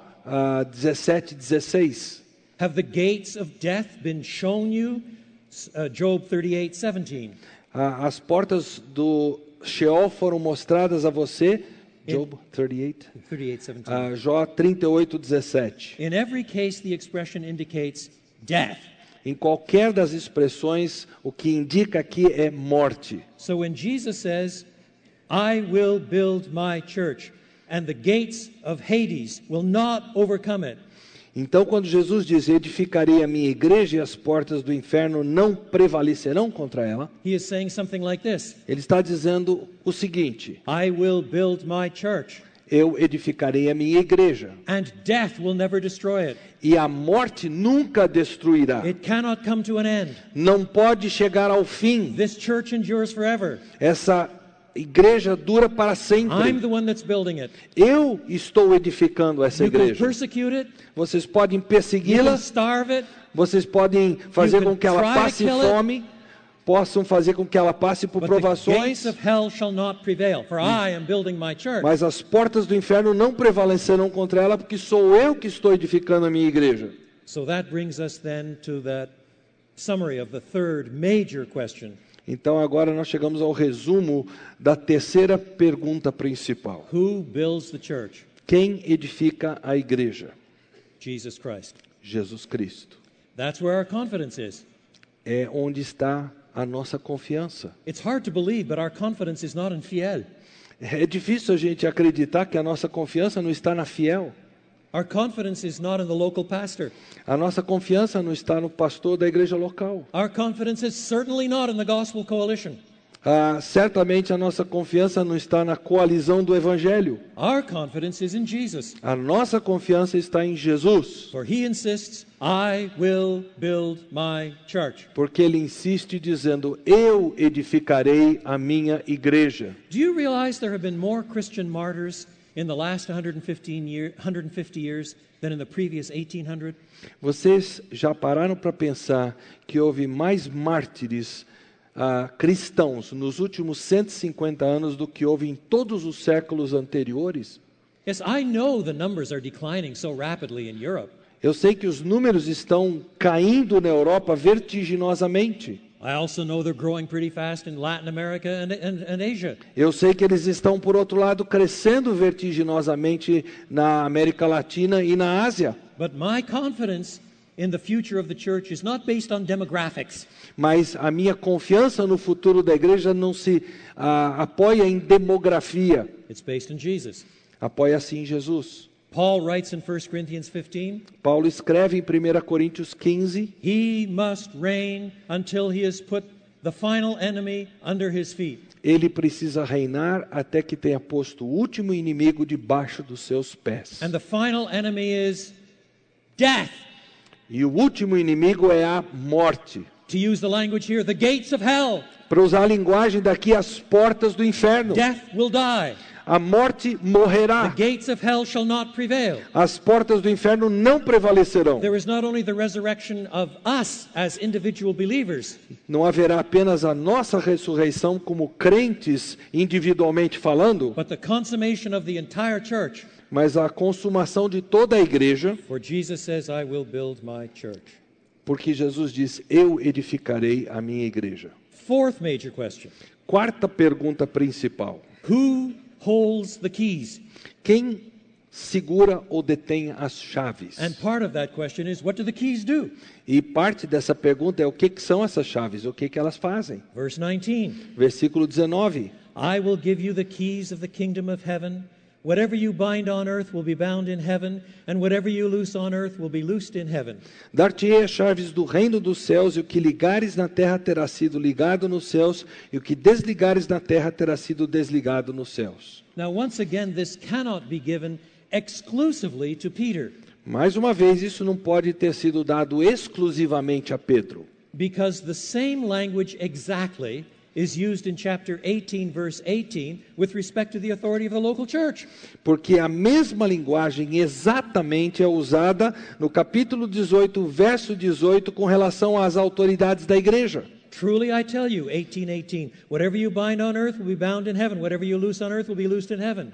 17:16. Have the gates of death been shown you? Job 38:17. As portas do Sheol foram mostradas a você. Job 38. 38:17. Jó 38:17. In every case, the expression indicates death. Em qualquer das expressões, o que indica aqui é morte. So when Jesus says, I will build my church, and the gates of Hades will not overcome it. Então, quando Jesus diz, edificarei a minha igreja e as portas do inferno não prevalecerão contra ela, He is saying something like this, ele está dizendo o seguinte: I will build my church, eu edificarei a minha igreja, and death will never destroy it. e a morte nunca destruirá. It cannot come to an end. Não pode chegar ao fim. This church endures forever. Essa igreja dura para I'm sempre. the one that's building it. Eu estou edificando essa You can igreja. persecute it, Vocês podem you can persegui-la, starve it, vocês podem fazer You can com que ela try to passe kill it, fome, possam fazer com que ela passe por but the provações, gates of hell shall not prevail, for I am building my church. mas as portas do inferno não prevalecerão contra ela, porque sou eu que estou edificando a minha igreja. So that brings us then to that summary of the third major question. Então agora nós chegamos ao resumo da terceira pergunta principal. Who builds the church? Quem edifica a igreja? Jesus Christ. Jesus Cristo. That's where our confidence is. É onde está a nossa confiança. It's hard to believe, but our confidence is not in Fiel. É difícil a gente acreditar que a nossa confiança não está na Fiel. Our confidence is not in the local pastor. A nossa confiança não está no pastor da igreja local. Our confidence is certainly not in the Gospel Coalition. Certamente a nossa confiança não está na coalizão do Evangelho. Our confidence is in Jesus. A nossa confiança está em Jesus. For he insists, I will build my church. Porque ele insiste dizendo, eu edificarei a minha igreja. Do you realize there have been more Christian martyrs in the last 150 years than in the previous 1800? Vocês já pararam para pensar que houve mais mártires cristãos nos últimos 150 anos do que houve em todos os séculos anteriores? Yes, I know the numbers are declining so rapidly in Europe. Eu sei que os números estão caindo na Europa vertiginosamente. I also know they're growing pretty fast in Latin America and Asia. Eu sei que eles estão, por outro lado, crescendo vertiginosamente na América Latina e na Ásia. But my confidence in the future of the church is not based on demographics. Mas a minha confiança no futuro da igreja não se apoia em demografia. It's based in Jesus. Apoia-se em Jesus. Paul writes in 1 Corinthians 15, Paulo escreve em 1 Coríntios 15, he must reign until he has put the final enemy under his feet. ele precisa reinar até que tenha posto o último inimigo debaixo dos seus pés. And the final enemy is death. E o último inimigo é a morte. To use the language here, the gates of hell. Para usar a linguagem daqui, as portas do inferno. Death will die. A morte morrerá. The gates of hell shall not prevail. As portas do inferno não prevalecerão. There is not only the resurrection of us as individual believers, Não haverá apenas a nossa ressurreição como crentes individualmente falando, but the consummation of the entire church. mas a consumação de toda a igreja, For Jesus says, I will build my church. porque Jesus diz, eu edificarei a minha igreja. Fourth major question. Quarta pergunta principal. Who holds the keys? Quem segura ou detém as chaves? And part of that question is, what do the keys do? E parte dessa pergunta é o que são essas chaves, o que elas fazem. Verse 19. Versículo 19. I will give you the keys of the kingdom of heaven. Whatever you bind on earth will be bound in heaven, and whatever you loose on earth will be loosed in heaven. Dar-te-ei as chaves do reino dos céus, e o que ligares na terra terá sido ligado nos céus, e o que desligares na terra terá sido desligado nos céus. Now, once again, this cannot be given exclusively to Peter, Mais uma vez, isso não pode ter sido dado exclusivamente a Pedro, because the same language exactly is used in chapter 18, verse 18, with respect to the authority of the local church. porque a mesma linguagem exatamente é usada no capítulo 18, verso 18, com relação às autoridades da igreja. Truly I tell you, 18:18, whatever you bind on earth will be bound in heaven, whatever you loose on earth will be loosed in heaven.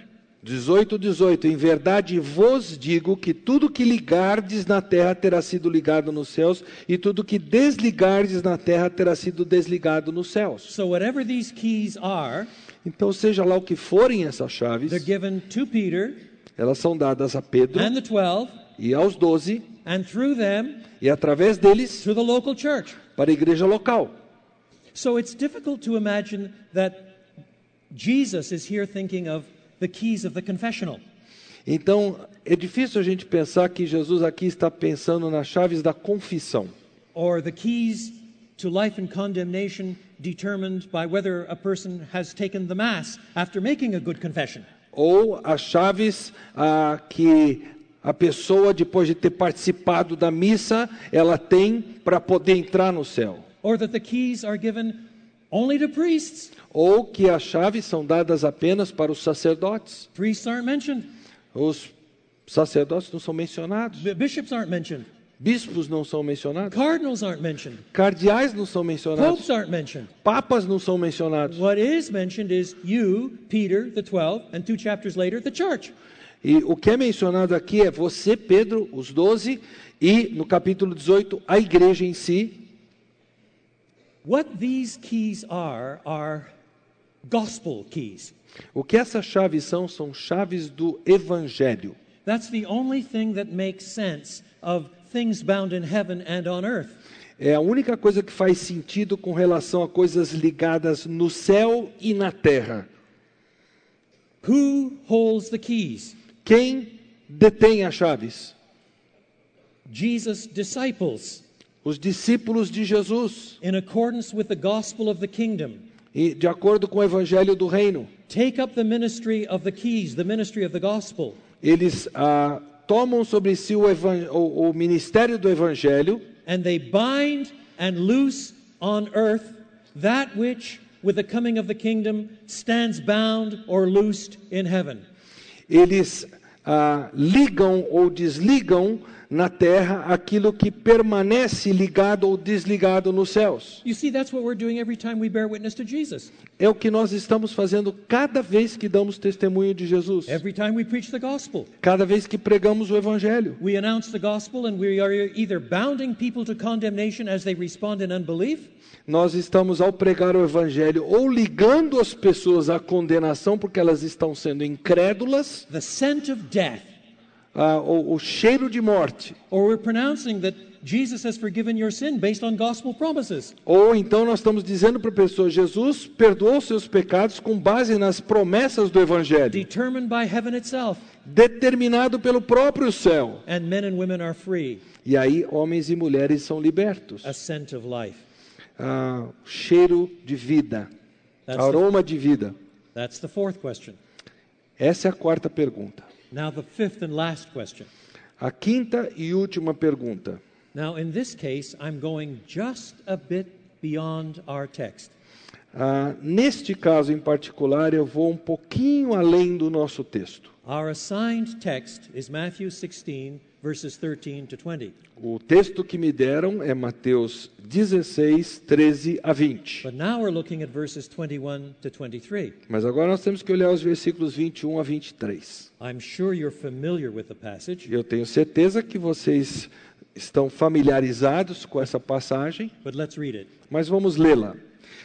18:18, em verdade vos digo que tudo que ligardes na terra terá sido ligado nos céus, e tudo que desligardes na terra terá sido desligado nos céus. So whatever these keys are, Então, seja lá o que forem essas chaves, they're given to Peter elas são dadas a Pedro and the 12, e aos 12, and through them e através deles to the local church. para a igreja local. So it's difficult to imagine that Jesus is here thinking of the keys of the confessional. Então, é difícil a gente pensar que Jesus aqui está pensando nas chaves da confissão, Or the keys to life and condemnation determined by whether a person has taken the Mass after making a good confession. ou as chaves que a pessoa, depois de ter participado da missa, ela tem para poder entrar no céu. Or that the keys are given only to priests. Ou que as chaves são dadas apenas para os sacerdotes. Priests aren't mentioned. Os sacerdotes não são mencionados. Bishops aren't mentioned. Bispos não são mencionados. Cardinals aren't mentioned. Cardeais não são mencionados. Popes aren't mentioned. Papas não são mencionados. What is mentioned is you, Peter, the 12, and 2 chapters later, the church. E o que é mencionado aqui é você, Pedro, os 12, e no capítulo 18, a igreja em si. What these keys are gospel keys. O que essas chaves são chaves do evangelho. That's the only thing that makes sense of things bound in heaven and on earth. é a única coisa que faz sentido com relação a coisas ligadas no céu e na terra. Who holds the keys? Quem detém as chaves? Jesus' disciples, Os discípulos de Jesus, in accordance with the gospel of the kingdom. e de acordo com o evangelho do reino. Take up the ministry of the keys, the ministry of the gospel. Eles tomam sobre si o ministério do evangelho And they bind and loose on earth that which, with the coming of the kingdom, stands bound or loosed in heaven. eles ligam ou desligam na terra aquilo que permanece ligado ou desligado nos céus. You see, that's what we're doing every time we bear witness to Jesus. É o que nós estamos fazendo cada vez que damos testemunho de Jesus. Every time we preach the gospel. Cada vez que pregamos o evangelho. We announce the gospel and we are either bounding people to condemnation as they respond in unbelief, Nós estamos, ao pregar o evangelho, ou ligando as pessoas à condenação porque elas estão sendo incrédulas, the scent of death, o cheiro de morte. or we're pronouncing that Jesus has forgiven your sin based on gospel promises. Ou então nós estamos dizendo para a pessoa, Jesus perdoou seus pecados com base nas promessas do evangelho, Determined by heaven itself, determinado pelo próprio céu. and men and women are free. E aí homens e mulheres são libertos. A scent of life. Cheiro de vida, aroma de vida. That's the fourth question. Essa é a quarta pergunta. Now the fifth and last question. A quinta e última pergunta. Now in this case, I'm going just a bit beyond our text. Neste caso em particular, eu vou um pouquinho além do nosso texto. Our assigned text is Matthew 16, verses 13 to 20. O texto que me deram é Mateus 16, 13 a 20. But now we're looking at verses 21 to 23. Mas agora nós temos que olhar os versículos 21 a 23. I'm sure you're familiar with the passage, Eu tenho certeza que vocês estão familiarizados com essa passagem, but let's read it. mas vamos lê-la.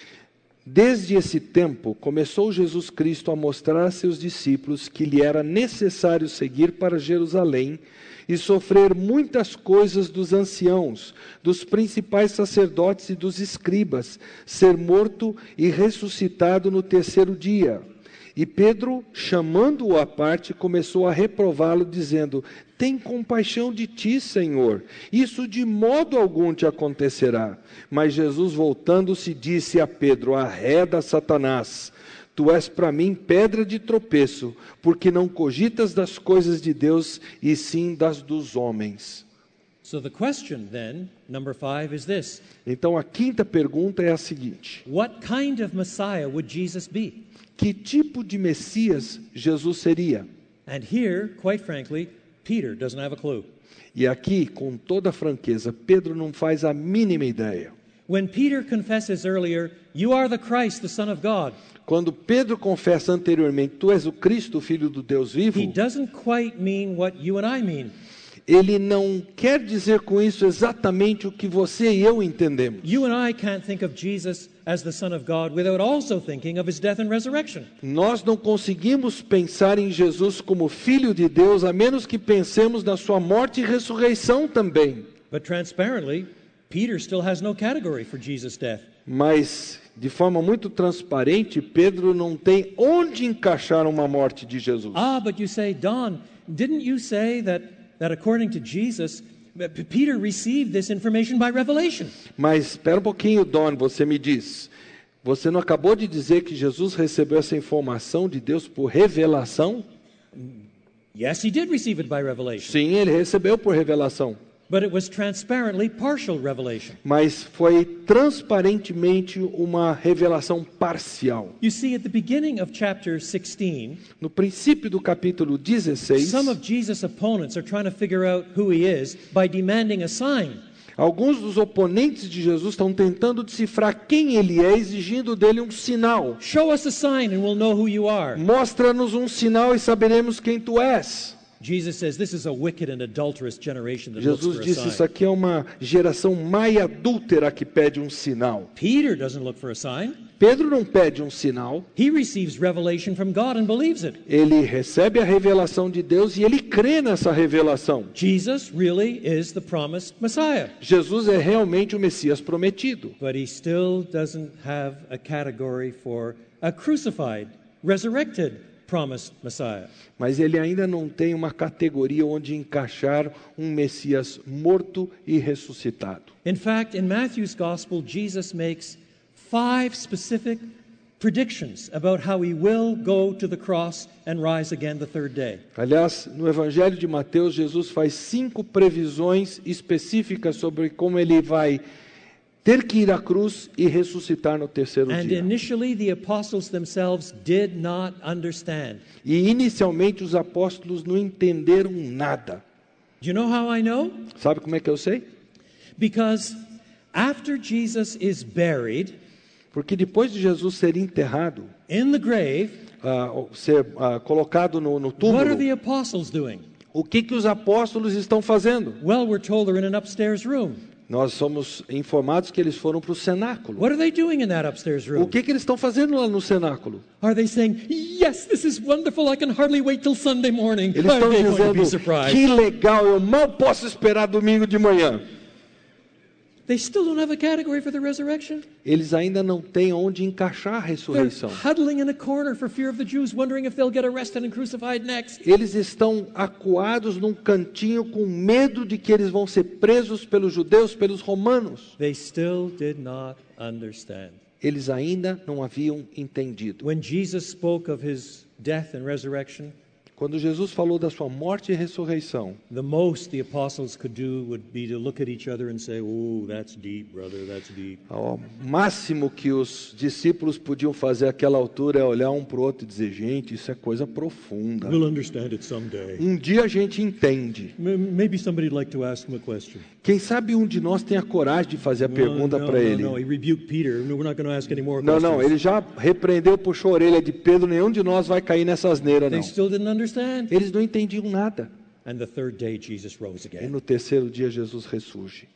Desde esse tempo, começou Jesus Cristo a mostrar a seus discípulos que lhe era necessário seguir para Jerusalém e sofrer muitas coisas dos anciãos, dos principais sacerdotes e dos escribas, ser morto e ressuscitado no terceiro dia. E Pedro, chamando-o à parte, começou a reprová-lo, dizendo: tem compaixão de ti, Senhor, isso de modo algum te acontecerá. Mas Jesus, voltando-se, disse a Pedro: arreda, Satanás, tu és para mim pedra de tropeço, porque não cogitas das coisas de Deus, e sim das dos homens. So the question then, number 5, is this. Então a quinta pergunta é a seguinte: What kind of Messiah would Jesus be? que tipo de Messias Jesus seria? And here, quite frankly, Peter doesn't have a clue. E aqui, com toda franqueza, Pedro não faz a mínima ideia. When Peter confesses earlier, you are the Christ, the Son of God, Quando Pedro confessa anteriormente, tu és o Cristo, o Filho do Deus vivo, he doesn't quite mean what you and I mean. ele não quer dizer com isso exatamente o que você e eu entendemos. You and I can't think of Jesus as the Son of God without also thinking of his death and resurrection. Nós não conseguimos pensar em Jesus como Filho de Deus, a menos que pensemos na sua morte e ressurreição também. But transparently, Peter still has no category for Jesus' death. Mas, de forma muito transparente, Pedro não tem onde encaixar uma morte de Jesus. But you say, Don, didn't you say that according to Jesus, Peter received this information by revelation? Mas espera um pouquinho, Don, você me diz. Você não acabou de dizer que Jesus recebeu essa informação de Deus por revelação? Yes, he did receive it by revelation. Sim, ele recebeu por revelação. But it was transparently partial revelation. Mas foi transparentemente uma revelação parcial. You see, at the beginning of chapter 16, No princípio do capítulo 16, some of Jesus' opponents are trying to figure out who he is by demanding a sign. alguns dos oponentes de Jesus estão tentando decifrar quem ele é, exigindo dele um sinal. Show us a sign and we'll know who you are. Mostra-nos um sinal e saberemos quem tu és. Jesus says this is a wicked and adulterous generation that looks Jesus for a disse, isso sign. aqui é uma geração má e adúltera que pede um sinal. Peter doesn't look for a sign. Pedro não pede um sinal, He receives revelation from God and believes it. ele recebe a revelação de Deus e ele crê nessa revelação. Jesus really is the promised Messiah. Jesus é realmente o Messias prometido. But he still doesn't have a category for a crucified, resurrected, promised Messiah. Mas ele ainda não tem uma categoria onde encaixar um Messias morto e ressuscitado. In fact, in Matthew's Gospel, Jesus makes 5 specific predictions about how he will go to the cross and rise again the third day. Aliás, no Evangelho de Mateus, Jesus faz 5 previsões específicas sobre como ele vai ter que ir à cruz e ressuscitar no terceiro And dia. initially, the apostles themselves did not understand. E inicialmente os apóstolos não entenderam nada. Do you know how I know? Sabe como é que eu sei? Because after Jesus is buried Porque depois de Jesus ser enterrado, in the grave, ser colocado no what túmulo, are the apostles doing? o que os apóstolos estão fazendo? Well, we're told they're in an upstairs room. Nós somos informados que eles foram para o cenáculo. What are they doing in that upstairs O room? que eles estão fazendo lá no cenáculo? Are they saying, yes, this is wonderful, I can hardly wait till Sunday morning. Eles Are estão they going to be dizendo, surprised? que legal, eu mal posso esperar domingo de manhã. They still don't have a category for the resurrection. Eles ainda não têm onde encaixar a They're ressurreição. huddling in a corner for fear of the Jews, wondering if they'll get arrested and crucified next. Eles estão acuados num cantinho com medo de que eles vão ser presos pelos judeus, pelos romanos. They still did not understand. Eles ainda não haviam entendido. When Jesus spoke of his death and resurrection, Quando Jesus falou da sua morte e ressurreição, the most the apostles could do would be to look at each other and say, oh, that's deep, brother, that's deep. o máximo que os discípulos podiam fazer àquela altura é olhar um para o outro e dizer, gente, isso é coisa profunda. We'll understand it someday. Um dia a gente entende. Maybe somebody'd like to ask him a question. Quem sabe um de nós tenha coragem de fazer a pergunta para ele. No, he rebuked Peter. No, we're not going to ask any more Não, questions. não, ele já repreendeu, puxou a orelha de Pedro, nenhum de nós vai cair nessa asneira, They não. still didn't understand. Eles não entendiam nada. And the third day, Jesus rose E again. no terceiro dia Jesus ressurge.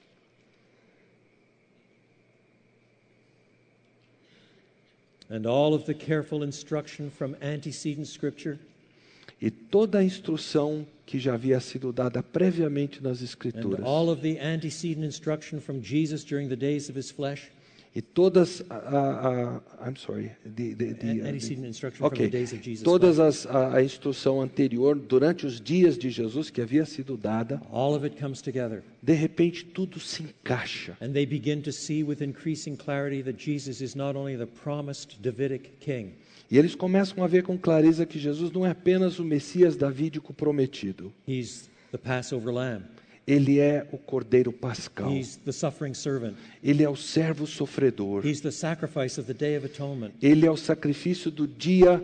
And all of the careful instruction from antecedent scripture E toda a instrução que já havia sido dada previamente nas and Escrituras, all of the antecedent instruction from Jesus during the days of his flesh, e todas I'm sorry, antecedent instruction from the ok, days of Jesus' todas flesh, a instrução anterior durante os dias de Jesus que havia sido dada, all of it comes together. de repente tudo se encaixa. And they begin to see with increasing clarity that Jesus is not only the promised Davidic king, E eles começam a ver com clareza que Jesus não é apenas o Messias davídico prometido. he's the Passover lamb, Ele é o Cordeiro Pascal. he's the suffering servant, Ele é o servo sofredor. he's the sacrifice of the Day of Atonement. Ele é o sacrifício do dia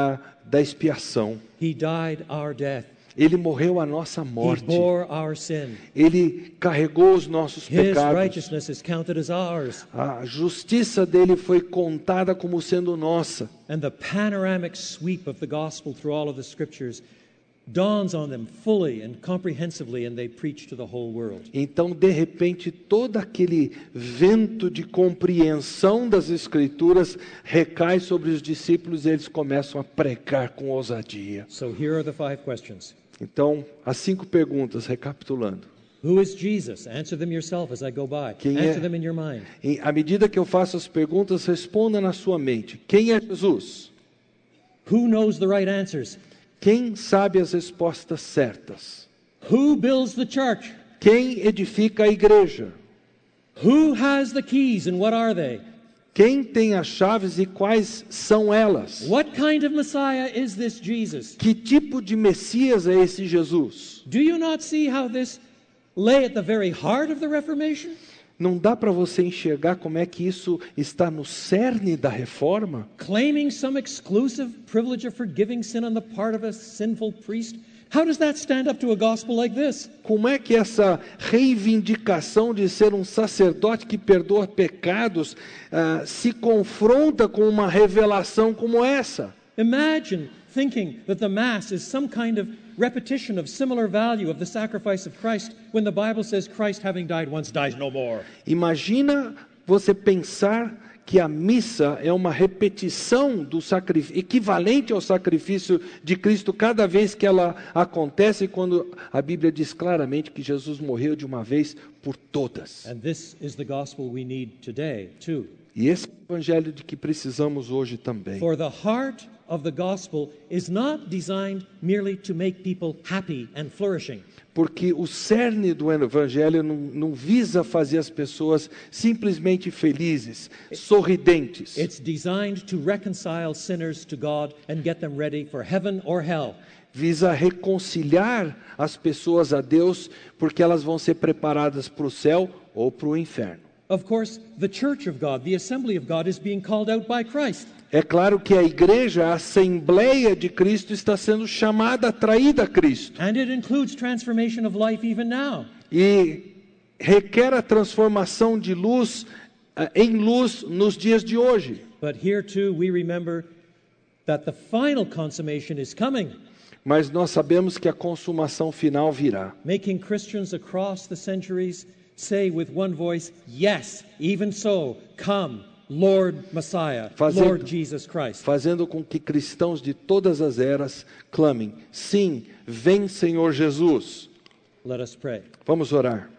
da expiação. He died our death. Ele morreu a nossa He morte. bore our sin. Ele carregou os nossos His pecados. righteousness is counted as ours. A justiça dele foi contada como sendo nossa. And the panoramic sweep of the gospel through all of the scriptures dawns on them fully and comprehensively, and they preach to the whole world. Então, de repente, todo aquele vento de compreensão das Escrituras recai sobre os discípulos e eles começam a pregar com ousadia. So here are the 5 questions. Então, as 5 perguntas, recapitulando. Who is Jesus? Answer them yourself as I go by. Quem é? Answer them in your mind. À medida que eu faço as perguntas, responda na sua mente. Quem é Jesus? Who knows the right answers? Quem sabe as respostas certas? Who builds the church? Quem edifica a igreja? Who has the keys and what are they? Quem tem as chaves e quais são elas? What kind of Messiah is this Jesus? Que tipo de Messias é esse Jesus? Do you not see how this lay at the very heart of the Reformation? Não dá para você enxergar como é que isso está no cerne da reforma? Claiming some exclusive privilege of forgiving sin on the part of a sinful priest? How does that stand up to a gospel like this? Como é que essa reivindicação de ser um sacerdote que perdoa pecados se confronta com uma revelação como essa? Imagine thinking that the Mass is some kind of repetition of similar value of the sacrifice of Christ when the Bible says Christ, having died once, dies no more. Imagina você pensar que a missa é uma repetição do sacrifício, equivalente ao sacrifício de Cristo cada vez que ela acontece, quando a Bíblia diz claramente que Jesus morreu de uma vez por todas. And this is the gospel we need today, too. E esse é o evangelho de que precisamos hoje também. For the heart of the gospel is not designed merely to make people happy and flourishing. Porque o cerne do evangelho não visa fazer as pessoas simplesmente felizes, sorridentes. It's designed to reconcile sinners to God and get them ready for heaven or hell. Visa reconciliar as pessoas a Deus, porque elas vão ser preparadas para o céu ou para o inferno. Of course, the church of God, the assembly of God, is being called out by Christ. É claro que a igreja, a Assembleia de Cristo, está sendo chamada, atraída a Cristo. And it includes transformation of life even now. E requer a transformação de luz em luz nos dias de hoje. But here too we remember that the final consummation is coming, Mas nós sabemos que a consumação final virá. making Christians across the centuries say with one voice, yes, even so, come, Lord Messiah, Lord Jesus Christ. Fazendo com que cristãos de todas as eras clamem: sim, vem Senhor Jesus. Let us pray. Vamos orar.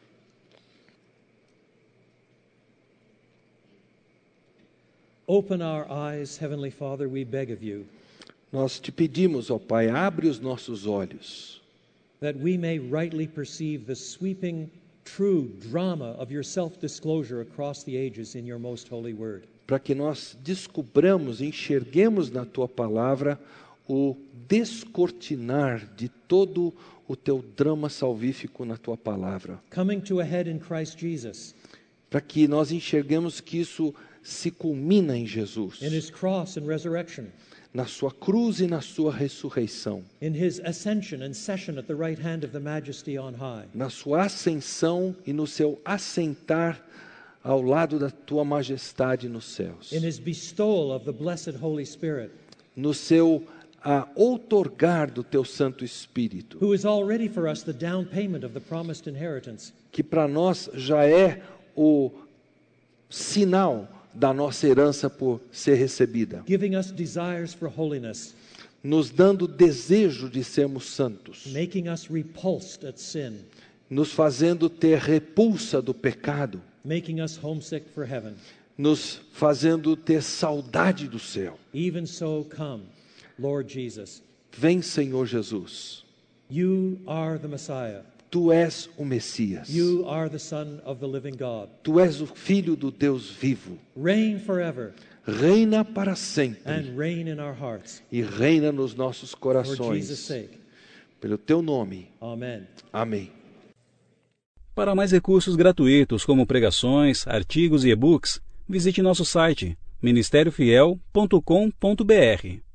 Open our eyes, Heavenly Father, we beg of you, Nós te pedimos, ó Pai, abre os nossos olhos, that we may rightly perceive the sweeping, true drama of your self-disclosure across the ages in your most holy word. para que nós descubramos, enxerguemos na tua palavra o descortinar de todo o teu drama salvífico na tua palavra. Coming to a head in Christ Jesus, Para que nós enxerguemos que isso se culmina em Jesus, in his cross and resurrection, na sua cruz e na sua ressurreição, in his ascension and session at the right hand of the majesty on high, na sua ascensão e no seu assentar ao lado da tua majestade nos céus, in his bestowal of the blessed Holy Spirit, no seu outorgar do teu Santo Espírito, who is already for us the down payment of the promised inheritance, que para nós já é o sinal da nossa herança por ser recebida, giving us desires for holiness, nos dando desejo de sermos santos, making us repulsed at sin, nos fazendo ter repulsa do pecado, making us homesick for heaven. nos fazendo ter saudade do céu. Even so, come, Lord Jesus. Vem, Senhor Jesus. You are the Messiah. Tu és o Messias. You are the Son of the living God. Tu és o Filho do Deus vivo. Reign forever Reina para sempre and reign in our hearts. e reina nos nossos For Jesus' corações. sake. Pelo teu nome. Amen. Amém. Para mais recursos gratuitos como pregações, artigos e e-books, visite nosso site ministériofiel.com.br.